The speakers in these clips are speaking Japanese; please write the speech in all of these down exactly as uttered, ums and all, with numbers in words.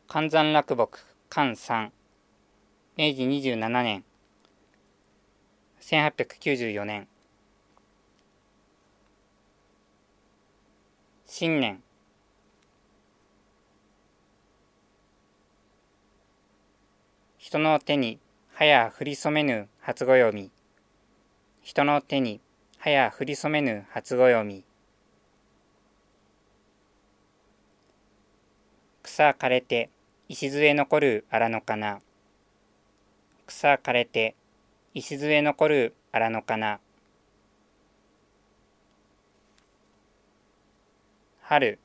寒山落木寒三明治にじゅうななねんせんはっぴゃくきゅうじゅうよねん新年人の手にはや降り染めぬ初暦人の手にはや降り染めぬ初暦草枯れて礎残る荒野かな草枯れて礎残る荒野かな春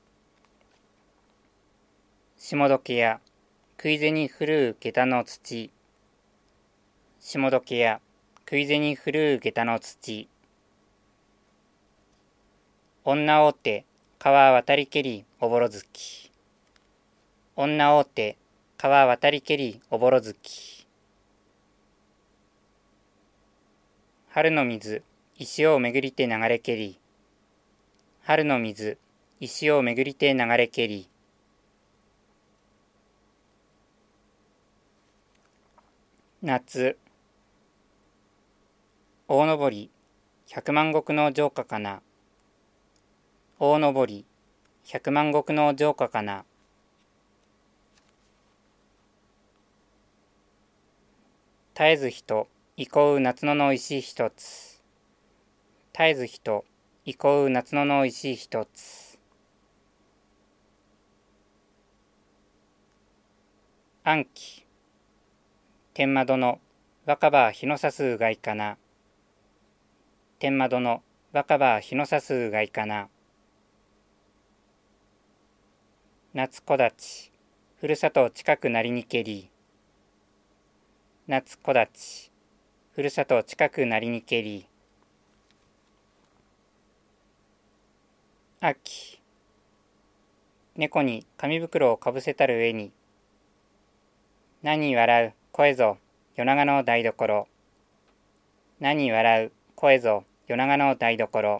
霜解けや食い銭降る下駄の土霜解けや食い銭降る下駄の土女大手川渡りけりおぼろ月女大手川渡りけりおぼろ月春の水石をめぐりて流れけり春の水石をめぐりて流れけり夏大登り百万石の城下かな大登り百万石の城下かな絶えず人憩う夏野の石一つ絶えず人憩う夏野の石一つ暗記天窓の若葉日の差すうがいかな天窓の若葉日の差すうがいかな夏木立ふるさと近くなりにけり夏木立ふるさと近くなりにけり秋猫に紙袋をかぶせたる上に何笑う声ぞ夜長の台所何笑う声ぞ夜長の台所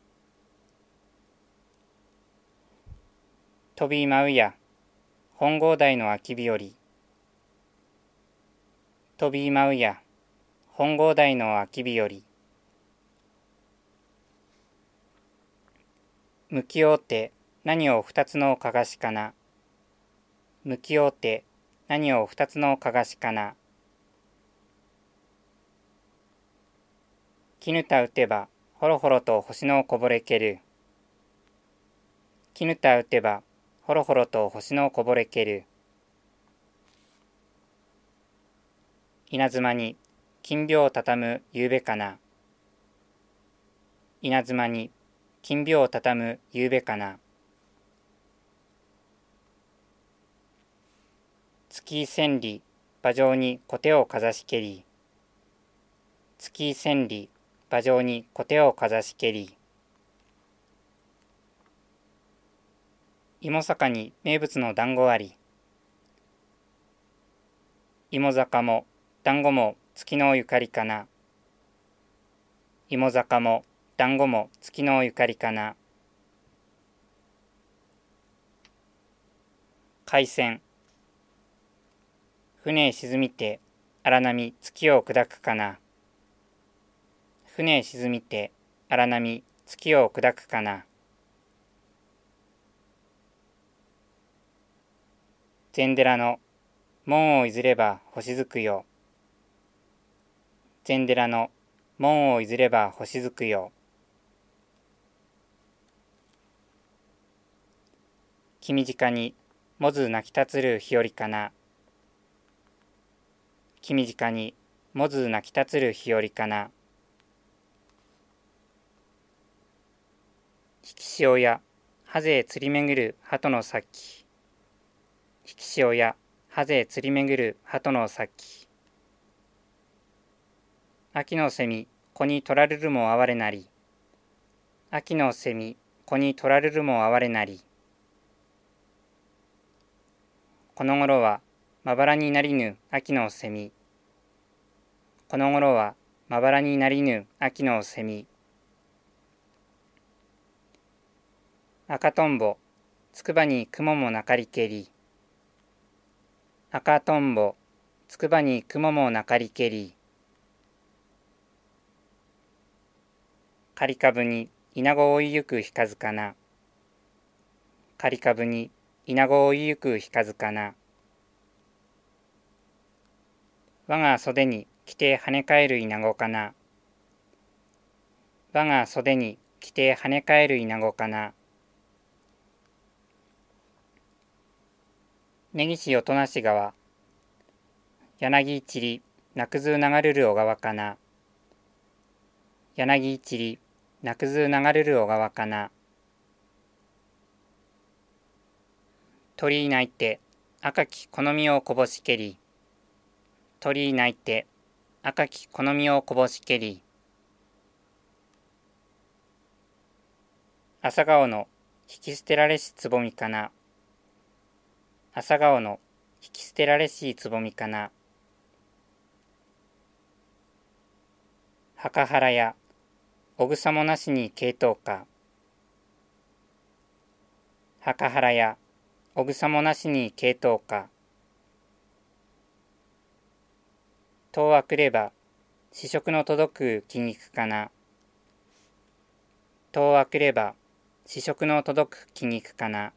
飛び舞うや本郷台の秋日和飛び舞うや本郷台の秋日和向き合うて何を二つのかがしかな向き合うて何を二つのかがしかな絹た打てばほろほろと星のこぼれける絹た打てばほろほろと星のこぼれける稲妻に金屏をたたむ夕べかな稲妻に金屏をたたむ夕べかな月千里馬上に小手をかざしけり月千里馬上に小手をかざしけり芋坂に名物の団子あり芋坂も団子も月のゆかりかな芋坂も団子も月のゆかりかな海鮮船沈みて荒波月を砕くかな船沈みて荒波月を砕くかな禅寺の門をいずれば星づくよ禅寺の門をいずれば星づくよ君近にもず泣き立つる日和かな君近にもず泣き立つる日和かな引き潮やハゼ釣りめぐる鳩の先引き潮やハゼ釣りめぐる鳩の先秋の蝉子に取られるも哀れなり秋の蝉子に取られるも哀れなりこの頃はまばらになりぬ秋の蝉この頃はまばらになりぬ秋の蝉赤とんぼつくばに雲もなかりけり赤とんぼ、つくばに雲もなかりけり。かりかぶに稲子追いゆく日数かな。かりかぶに稲子追いゆく日数かな。我が袖に着て跳ね返る稲子かな。我が袖に着て跳ね返る稲子かな。根岸おとなし川、柳一里、なくず流るる小川かな。柳一里、なくず流るる小川かな。鳥居鳴いて、赤き好みをこぼしけり。鳥居鳴いて、赤き好みをこぼしけり。朝顔の引き捨てられしつぼみかな。朝顔の引き捨てられしつぼみかな。墓原やおぐさもなしに傾倒か。墓原やおぐさもなしに傾倒か。遠はくれば試食の届く気肉かな。遠はくれば試食の届く気肉かな。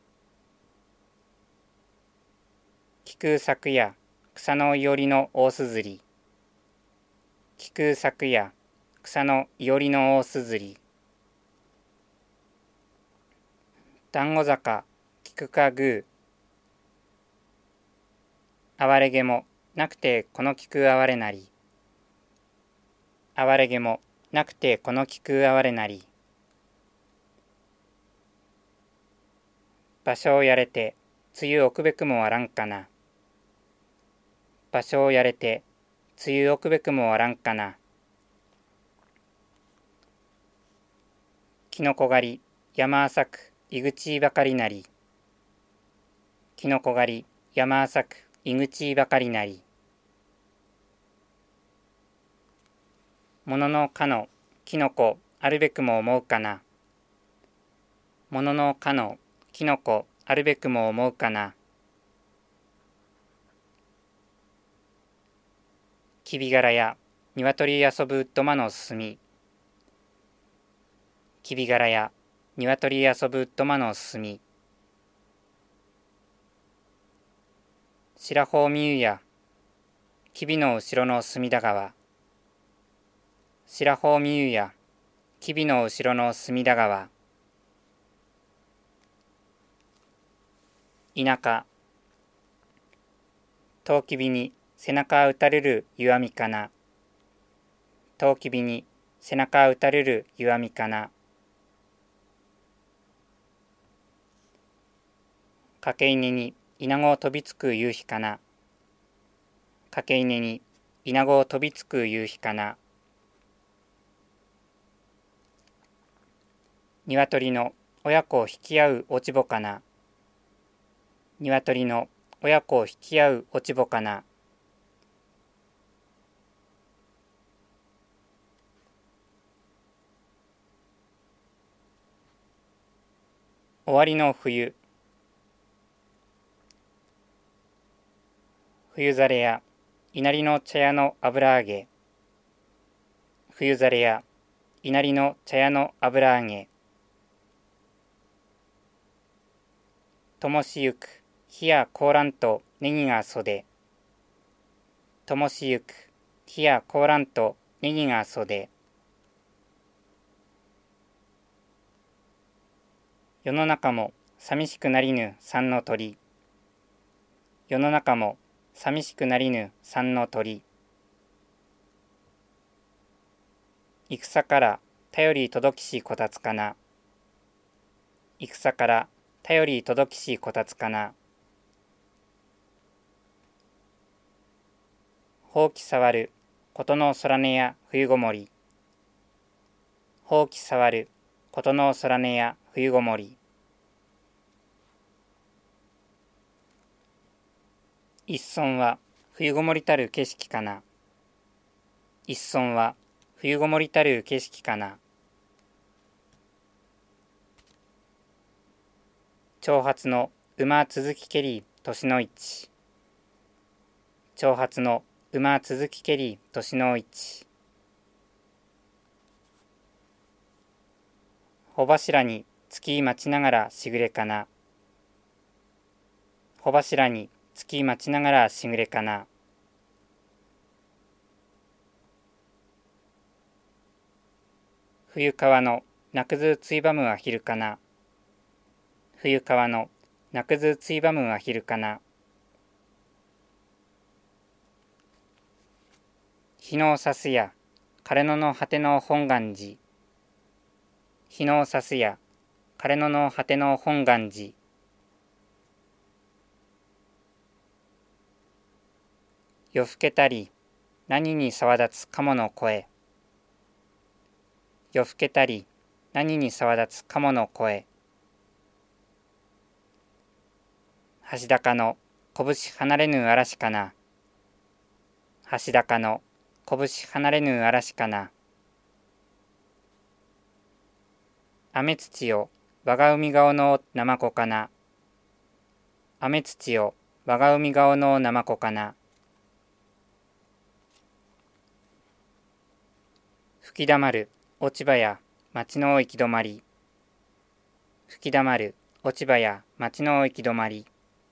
菊昨夜草のいおりの大すずり。菊昨夜草のいおりの大すずり。団子坂菊かぐう。哀れげもなくてこの菊哀れなり。哀れげもなくてこの菊哀れなり。場所をやれて梅雨置くべくもあらんかな。場所をやれて梅雨置くべくもあらんかな。きのこ狩り山浅く井口ばかりなり。きのこ狩り山浅く井口ばかりなり。もののかのきのこあるべくも思うかな。もののかのきのこあるべくも思うかな。きびがらやにわとり遊ぶ土間のすすみ。きびがらやにわとり遊ぶ土間のすすみ。白穂みゆやきびの後ろの隅田川。白穂みゆやきびの後ろの隅田川。田舎とうきびに背中打たれる弱みかな。とうきびに背中打たれる弱みかな。かけ稲に稲子を飛びつく夕日かな。かけ稲に稲子を飛びつく夕日かな。鶏の親子を引き合う落ち穂かな。鶏の親子を引き合う落ち穂かな。終わりの冬。冬ざれや稲荷の茶屋の油揚げ。冬ざれや稲荷の茶屋の油揚げ。灯しゆく火や香蘭とネギが袖。灯しゆく火や香蘭とネギが袖。世の中も寂しくなりぬ三の鳥。世の中も寂しくなりぬ三の鳥。戦から頼り届きしこたつかな。戦から頼り届きしこたつかな。ほうき触ることの空音や冬ごもり。ほうき触ることの空音や冬ごもり。一村は冬ごもりたる景色かな。一村は冬ごもりたる景色かな。長髪の馬続きけり年の市。 長髪の馬続きけり年の市。穂柱に月待ちながらしぐれかな。穂柱に月待ちながらしぐれかな。冬川の鳴くずついばむは昼かな。冬川の鳴くずついばむは昼かな。日のさすや枯野の果ての本願寺。日のさすや枯野の果ての本願寺。夜更けたり何に騒立つ鴨の声。夜更けたり何に騒立つ鴨の声。橋高の拳離れぬ嵐かな。橋高の拳離れぬ嵐かな。雨土よ我が海顔のナマコかな。雨土よ我が海顔のナマコかな。吹きだまる落ち葉や町の行き止まり。吹きだまる落ち葉や町の行き止まり。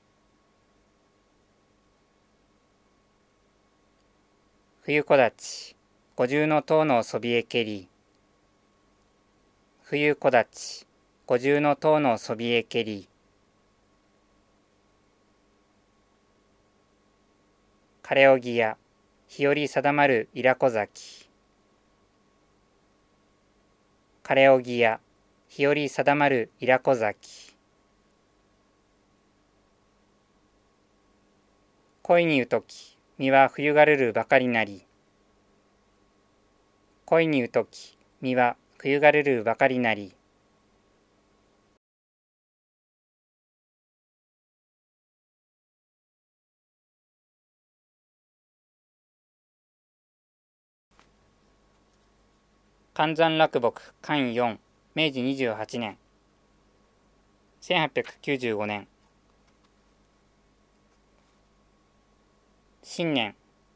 冬木立五重の塔のそびえけり。冬木立五重の塔のそびえけり。枯れ荻や日和定まるイラコ崎。枯れ荻や日和定まるイラコ崎。恋にうとき身は冬がるるばかりなり。恋にうとき身は冬がるるばかりなり。寒山落木巻よん明治にじゅうはちねんせんはっぴゃくきゅうじゅうごねん。新年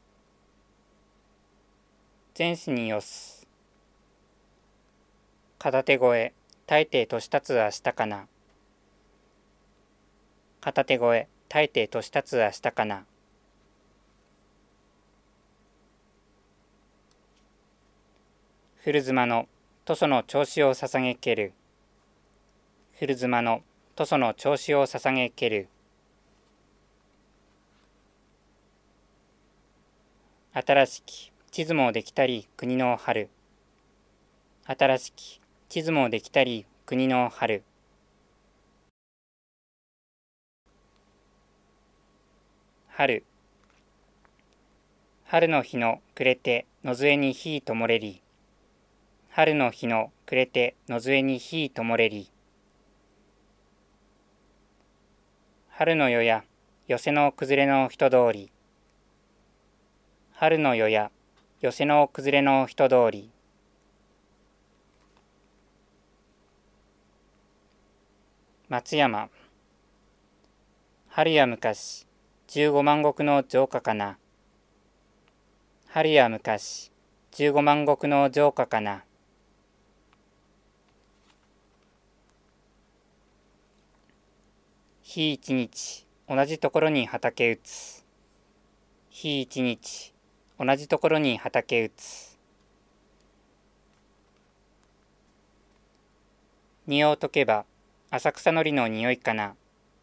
前史によす。片手声大抵年立つはしたかな。片手声大抵年立つはしたかな。古妻の塗装の調子を捧げける。古妻の塗装の調子を捧げける。新しき地図もできたり国の春。新しき地図もできたり国の春。春。春の日の暮れて野添に火ともれり。春の日の暮れて野添に火ともれり。春の夜や寄せの崩れの人通り。春の夜や寄せの崩れの人通り。松山。春や昔十五万石の城下かな。春や昔十五万石の城下かな。日一日同じところに畑打つ。日一日同じところに畑打つ。匂を解けば浅草のりの匂いかな。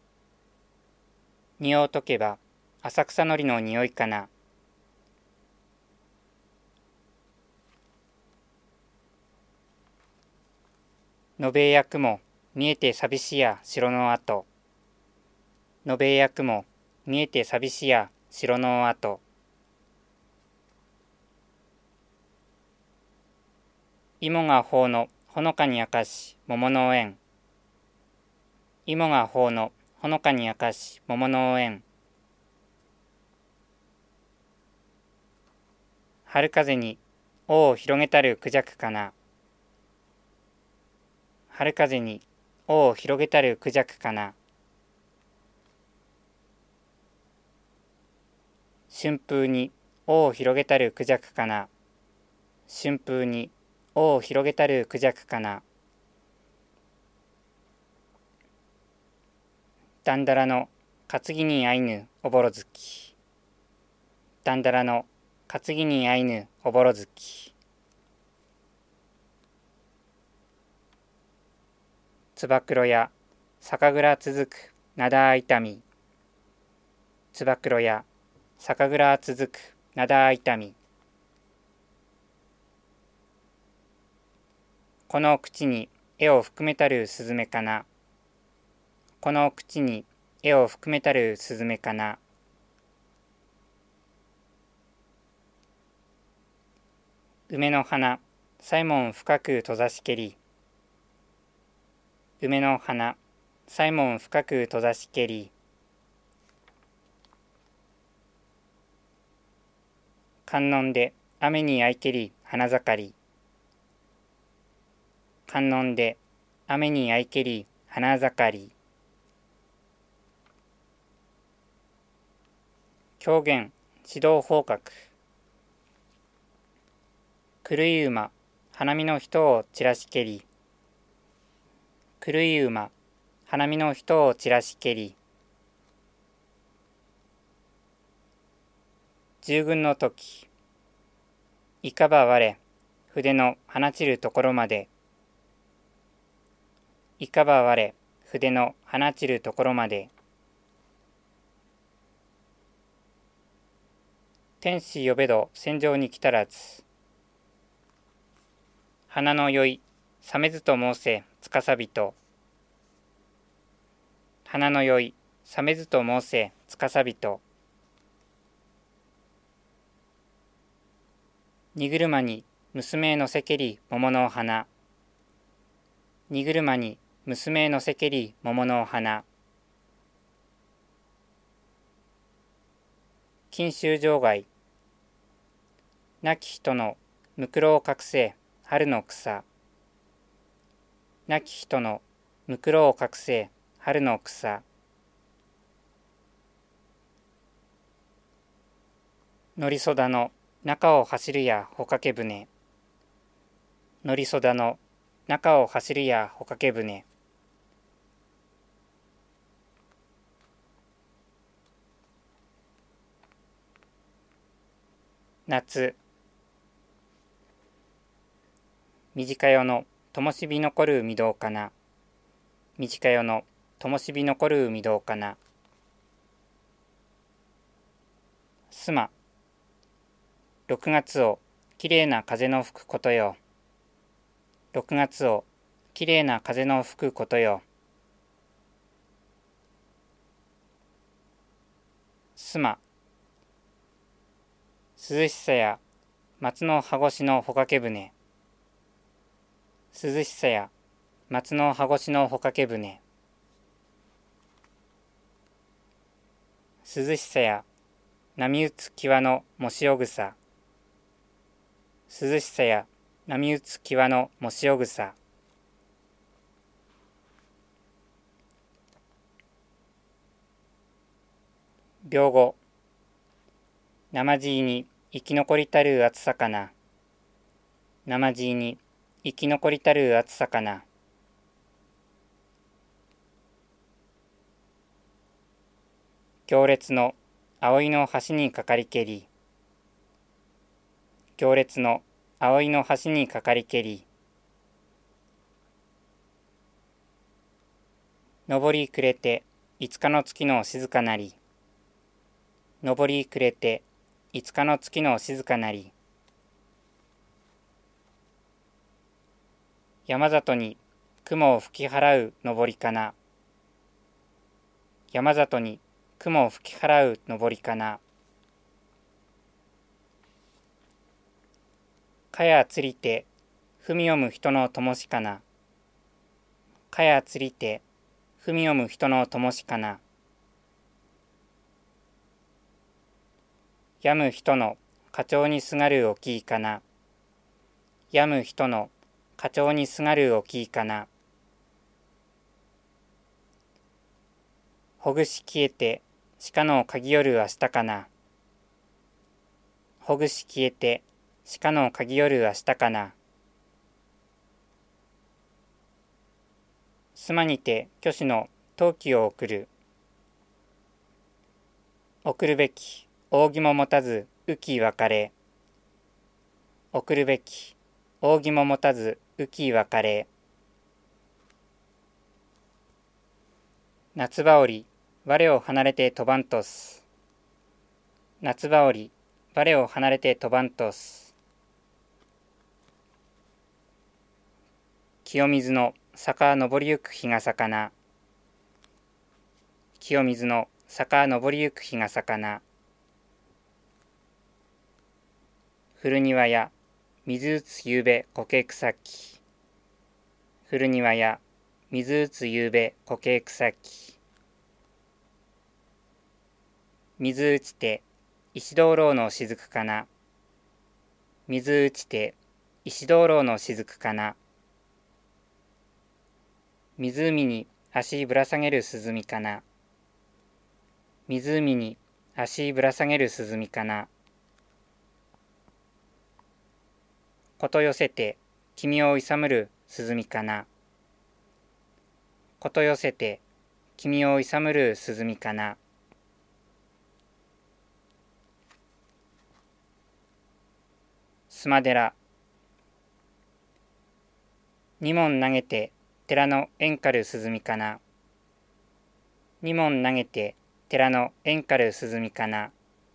匂を解けば浅草のりの匂いかな。延べや雲見えて寂しや城の跡。延べや雲見えて寂しや城の跡。芋が頬のほのかに明かし桃の縁。芋が頬のほのかに明かし桃の縁。春風に尾を広げたるクジャクかな。春風に尾を広げたるクジャクかな。 春風に尾を広げたるクジャクかな。春風に尾を広げたるクジャクかな。だんだらの担ぎにあいぬおぼろ月。だんだらの担ぎにあいぬおぼろ月。つばくろや酒蔵続くなだあいたみ。つばくろや酒蔵続くなだあいたみ。この口に絵を含めたるすずめかな。この口に絵を含めたるすずめかな。梅の花、サイモン深く閉ざしけり。梅の花、サイモン深く閉ざしけり。観音で雨にあいけり花盛り。観音で雨にあいけり花盛り。狂言指導方角。狂い馬、花見の人を散らしけり。狂い馬、花見の人を散らしけり。従軍の時。いかば我、筆の放ちるところまで。いかば我、筆の放ちるところまで。天使呼べど戦場に来たらず。花のよい、さめずと申せ、つかさびと。花のよい、さめずと申せ、つかさびと。荷車に娘のせけり桃の花。荷車に娘のせけり桃の花。錦秋場外。亡き人のむくろを隠せ春の草。亡き人のむくろを隠せ春の草。乗りそだの中を走るや帆掛け船。乗りそだの中を走るや帆掛け船。夏。短夜の灯火残る海道かな。短夜の灯火残る海道かな。すま。六月をきれいな風の吹くことよ。六月をきれいな風の吹くことよ。すま。涼しさや松の葉越しの帆掛け船。涼しさや松の葉越しの帆掛け船。涼しさや波打つ際のもしお草。涼しさや波打つ際のもしお草。病後。なまじいに生き残りたる暑さかな。なまじいに生き残りたる暑さかな。行列の葵の橋にかかりけり。行列の葵の橋にかかりけり。昇り暮れて五日の月の静かなり。昇り暮れて五日の月の静かなり。山里に雲を吹き払う昇りかな。山里に雲を吹き払う昇りかな。かやつりて踏み読む人の灯しかな。かやつりて踏み読む人の灯しかな。病む人の花鳥にすがるおきいかな。病む人の花鳥にすがるおきいかな。ほぐし消えて鹿の嗅ぎよる明日かな。 ほぐし消えて、鹿の鍵夜明日かな。すまにて虚子の陶器を送る。送るべき、扇も持たず、浮き別れ。送るべき、扇も持たず、浮き別れ。夏羽織、我を離れて飛ばんとす。夏羽織、我を離れて飛ばんとす。清水の坂登りゆく日が魚。清水の坂登りゆく日が魚。古庭や水打つゆうべ苔草木。古庭や水打つゆうべ苔草木。水打ちて石灯籠の雫かな。水打ちて石灯籠の雫かな。湖に足ぶら下げる涼かな。湖に足ぶら下げる涼かな。こと寄せて君をいさむる涼かな。こと寄せて君をいさむる涼かな。須磨寺。二門投げて寺の縁かる涼かな。二門投げて寺の縁かる涼かな。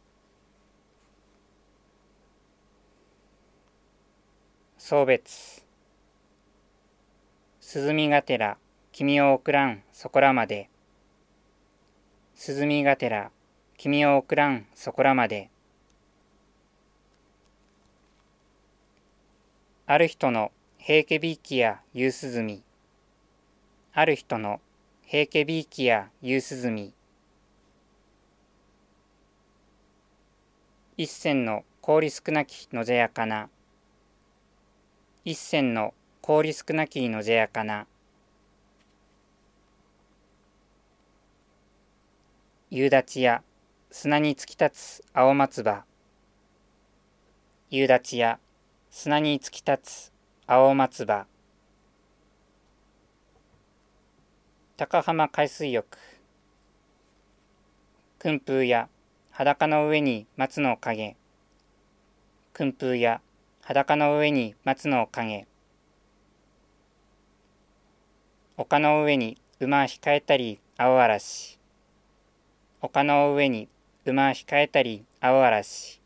送別。涼がてら君を送らんそこらまで。涼がてら君を送らんそこらまで。ある人の平家びいきや夕涼み。ある人の平家びいきや夕涼み。一銭の氷少なきのぜやかな。一銭の氷少なきのぜやかな。夕立や砂に突き立つ青松葉。夕立や砂に突き立つ青松葉。高浜海水浴。訓風や裸の上に松の影。訓風や裸の上に松の影。丘の上に馬控えたり青嵐。丘の上に馬控えたり青嵐。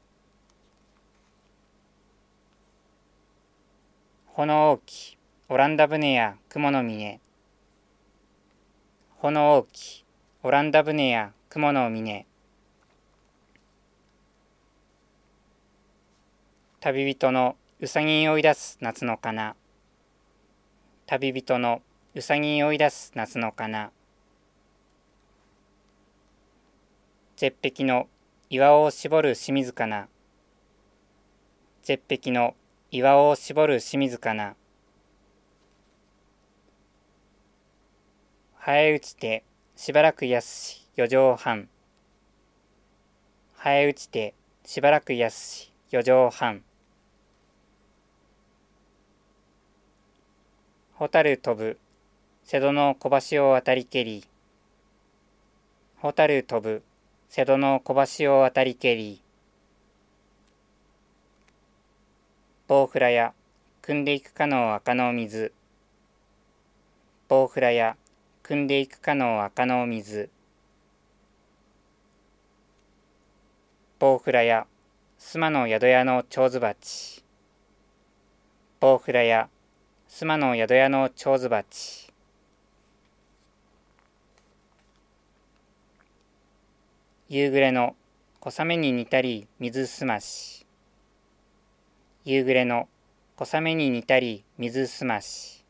炎大きオランダ船や雲の峰。炎大きオランダ船や雲の峰。旅人のうさぎ追い出す夏のかな。旅人のうさぎ追い出す夏のかな。絶壁の岩を絞る清水かな。絶壁の岩を絞る清水かな。生え打ちてしばらくやすし四畳半。生え打ちてしばらくやすし四畳半。蛍飛ぶ瀬戸の小橋を渡りけり。蛍飛ぶ瀬戸の小橋を渡りけり。棒フラや汲んでいくかの赤の水。棒フラや汲んでいくかの赤の水。棒フラや須磨の宿屋の蝶ズ鉢。棒フラや須磨の宿屋の蝶ズ鉢。夕暮れの小雨に似たり水すまし。夕暮れの小雨に似たり水すまし。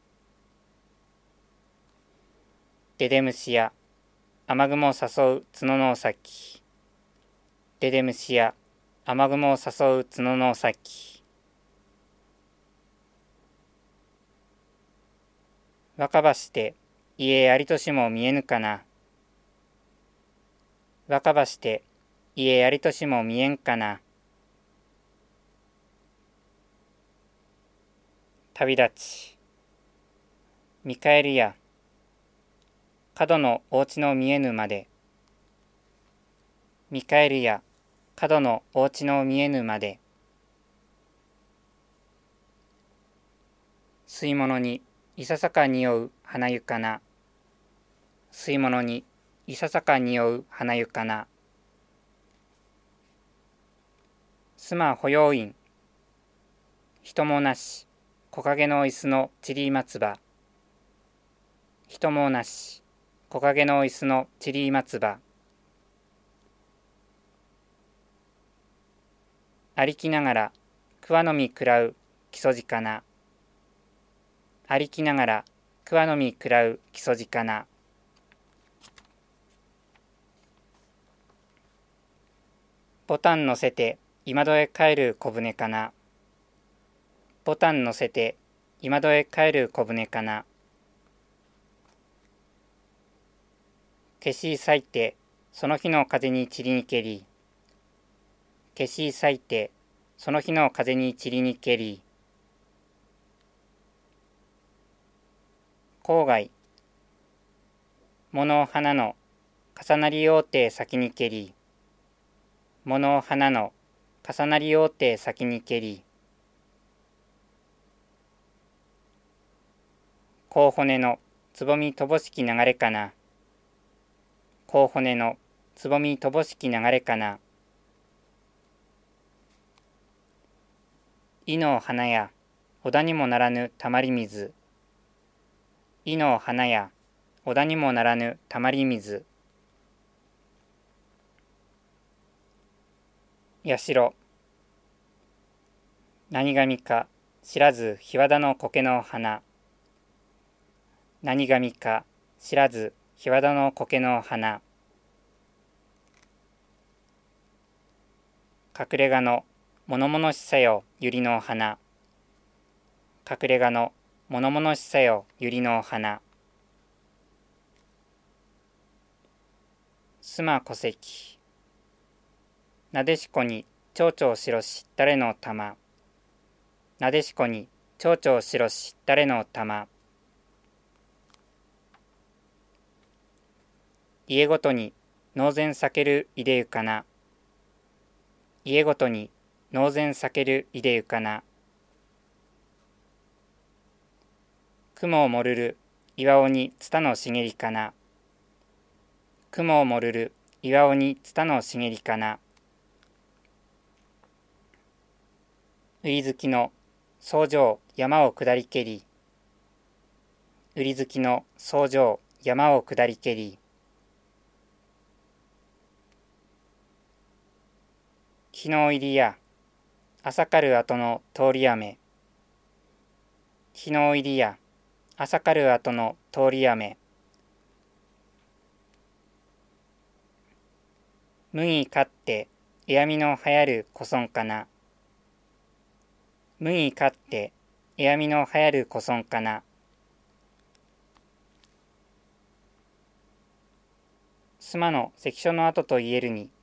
デデムシや雨雲を誘う角の先。デデムシや雨雲を誘う角の先。若葉して家やりとしも見えぬかな。若葉して家やりとしも見えんかな。 旅立ち。見返りや、角のお家の見えぬまで。見返りや、角のお家の見えぬまで。吸い物にいささか匂う花ゆかな。吸い物にいささか匂う花ゆかな。すま保養院。人もなし、木陰の椅子のちり松葉。人もなし、木陰の椅子のちり松葉。歩きながら桑の実食らう木曽路かな。歩きながら桑の実食らう木曽路かな。ボタン乗せて今戸へ帰る小舟かな。ボタン乗せて今戸へ帰る小舟かな。消し裂いてその日の風に散りにけり。消し裂いてその日の風に散りにけり。郊外。物花の重なりおうて先にけり。物花の重なりおうて先にけり。甲骨のつぼみ乏しき流れかな。甲骨のつぼみ乏しき流れかな。井の花や小田にもならぬたまり水。井の花や小田にもならぬたまり水。社。何神か知らず日和田の苔の花。何神か知らず日和田の苔の花。隠れ家の物々しさよ百合の花。隠れ家の物々しさよ百合の花。須磨戸籍。なでしこに蝶々白し誰の玉。なでしこに蝶々白し誰の玉。家ごとに農前避けるいでゆかな。家ごとに農前避けるいでゆかな。雲をもるる岩尾にツタの茂りかな。雲をもるる岩尾にツタの茂りかな。うり月の草上山を下りけり。うり月の草上山を下りけり。日の入りや朝かる後の通り雨。日の入りや朝かる後の通り雨。麦買ってえやみの流行る小村かな。麦買ってえやみの流行る小村かな。須磨の関所の跡と言えるに。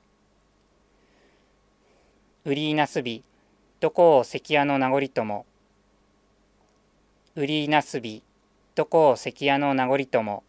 売りいなすびどこを関屋の名残とも。売りいなすびどこを関屋の名残とも。